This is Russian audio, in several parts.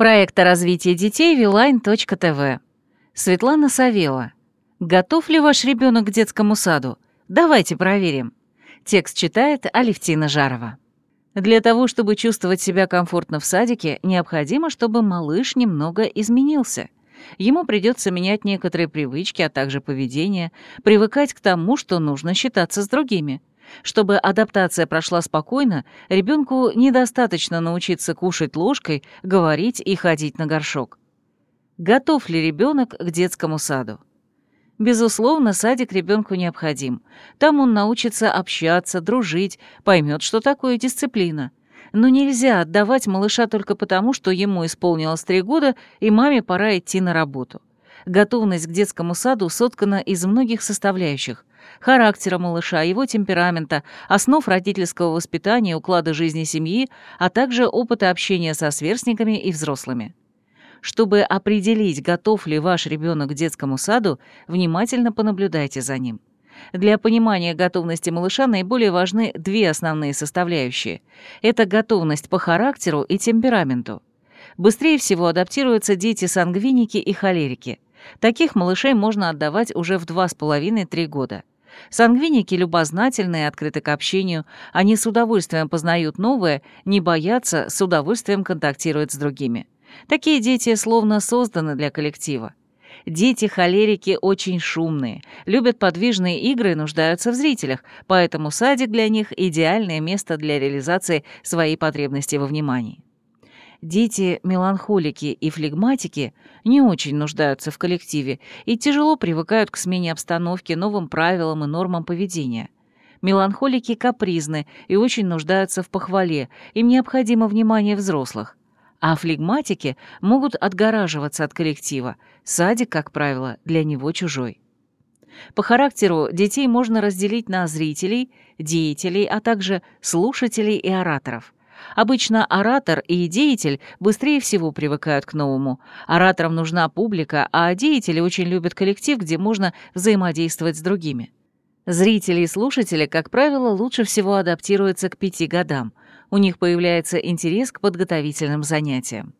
Проект о развитии детей Viline.tv. Светлана Савела. Готов ли ваш ребенок к детскому саду? Давайте проверим. Текст читает Алевтина Жарова. Для того, чтобы чувствовать себя комфортно в садике, необходимо, чтобы малыш немного изменился. Ему придется менять некоторые привычки, а также поведение, привыкать к тому, что нужно считаться с другими. Чтобы адаптация прошла спокойно, ребенку недостаточно научиться кушать ложкой, говорить и ходить на горшок. Готов ли ребенок к детскому саду? Безусловно, садик ребенку необходим. Там он научится общаться, дружить, поймет, что такое дисциплина. Но нельзя отдавать малыша только потому, что ему исполнилось 3 года и маме пора идти на работу. Готовность к детскому саду соткана из многих составляющих: характера малыша, его темперамента, основ родительского воспитания, уклада жизни семьи, а также опыта общения со сверстниками и взрослыми. Чтобы определить, готов ли ваш ребенок к детскому саду, внимательно понаблюдайте за ним. Для понимания готовности малыша наиболее важны 2 основные составляющие. Это готовность по характеру и темпераменту. Быстрее всего адаптируются дети-сангвиники и холерики. Таких малышей можно отдавать уже в 2,5-3 года. Сангвиники любознательные, открыты к общению, они с удовольствием познают новое, не боятся, с удовольствием контактируют с другими. Такие дети словно созданы для коллектива. Дети-холерики очень шумные, любят подвижные игры и нуждаются в зрителях, поэтому садик для них – идеальное место для реализации своей потребности во внимании. Дети-меланхолики и флегматики не очень нуждаются в коллективе и тяжело привыкают к смене обстановки, новым правилам и нормам поведения. Меланхолики капризны и очень нуждаются в похвале, им необходимо внимание взрослых. А флегматики могут отгораживаться от коллектива. Садик, как правило, для него чужой. По характеру детей можно разделить на зрителей, деятелей, а также слушателей и ораторов. Обычно оратор и деятель быстрее всего привыкают к новому. Ораторам нужна публика, а деятели очень любят коллектив, где можно взаимодействовать с другими. Зрители и слушатели, как правило, лучше всего адаптируются к 5 годам. У них появляется интерес к подготовительным занятиям.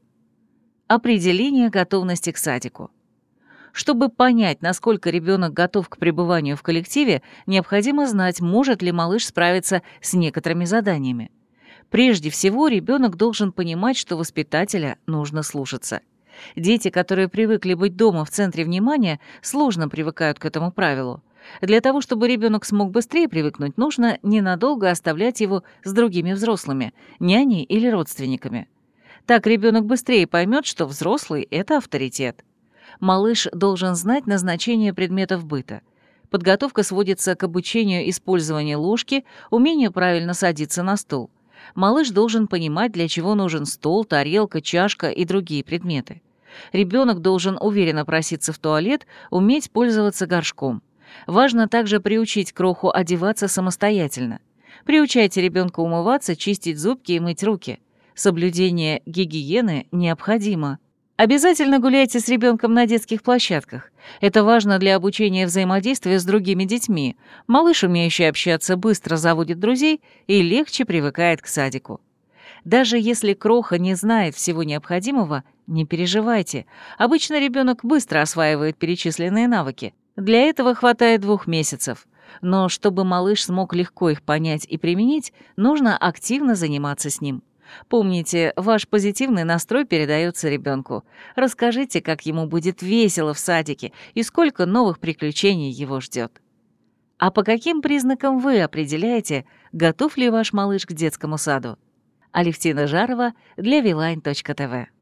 Определение готовности к садику. Чтобы понять, насколько ребенок готов к пребыванию в коллективе, необходимо знать, может ли малыш справиться с некоторыми заданиями. Прежде всего, ребенок должен понимать, что воспитателя нужно слушаться. Дети, которые привыкли быть дома в центре внимания, сложно привыкают к этому правилу. Для того, чтобы ребенок смог быстрее привыкнуть, нужно ненадолго оставлять его с другими взрослыми, няней или родственниками. Так ребенок быстрее поймет, что взрослый – это авторитет. Малыш должен знать назначение предметов быта. Подготовка сводится к обучению использования ложки, умению правильно садиться на стол. Малыш должен понимать, для чего нужен стол, тарелка, чашка и другие предметы. Ребенок должен уверенно проситься в туалет, уметь пользоваться горшком. Важно также приучить кроху одеваться самостоятельно. Приучайте ребенка умываться, чистить зубки и мыть руки. Соблюдение гигиены необходимо. Обязательно гуляйте с ребенком на детских площадках. Это важно для обучения взаимодействия с другими детьми. Малыш, умеющий общаться, быстро заводит друзей и легче привыкает к садику. Даже если кроха не знает всего необходимого, не переживайте. Обычно ребенок быстро осваивает перечисленные навыки. Для этого хватает 2 месяцев. Но чтобы малыш смог легко их понять и применить, нужно активно заниматься с ним. Помните, ваш позитивный настрой передается ребенку. Расскажите, как ему будет весело в садике и сколько новых приключений его ждет. А по каким признакам вы определяете, готов ли ваш малыш к детскому саду? Алевтина Жарова для Viline.tv.